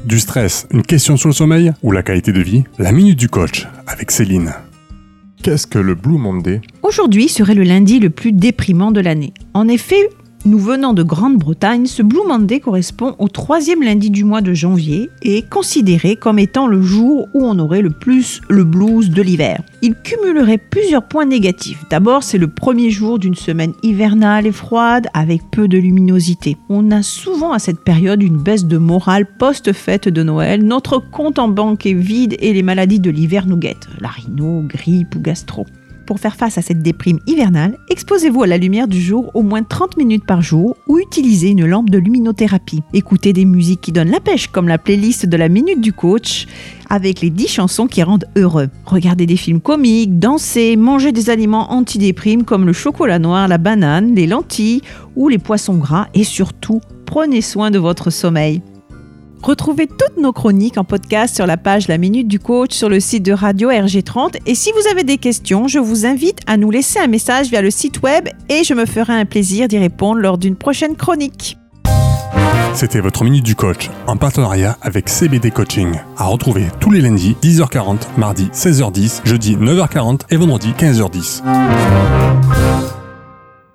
du stress, une question sur le sommeil ou la qualité de vie? La minute du coach avec Céline. Qu'est-ce que le Blue Monday? Aujourd'hui serait le lundi le plus déprimant de l'année. En effet, nous venant de Grande-Bretagne, ce Blue Monday correspond au 3e lundi du mois de janvier et est considéré comme étant le jour où on aurait le plus le blues de l'hiver. Il cumulerait plusieurs points négatifs. D'abord, c'est le premier jour d'une semaine hivernale et froide avec peu de luminosité. On a souvent à cette période une baisse de morale post-fête de Noël. Notre compte en banque est vide et les maladies de l'hiver nous guettent. La rhino, grippe ou gastro. Pour faire face à cette déprime hivernale, exposez-vous à la lumière du jour au moins 30 minutes par jour ou utilisez une lampe de luminothérapie. Écoutez des musiques qui donnent la pêche comme la playlist de la Minute du Coach avec les 10 chansons qui rendent heureux. Regardez des films comiques, dansez, mangez des aliments anti-déprime comme le chocolat noir, la banane, les lentilles ou les poissons gras et surtout, prenez soin de votre sommeil. Retrouvez toutes nos chroniques en podcast sur la page La Minute du Coach sur le site de Radio RG30. Et si vous avez des questions, je vous invite à nous laisser un message via le site web et je me ferai un plaisir d'y répondre lors d'une prochaine chronique. C'était votre Minute du Coach en partenariat avec CBD Coaching. À retrouver tous les lundis 10h40, mardi 16h10, jeudi 9h40 et vendredi 15h10.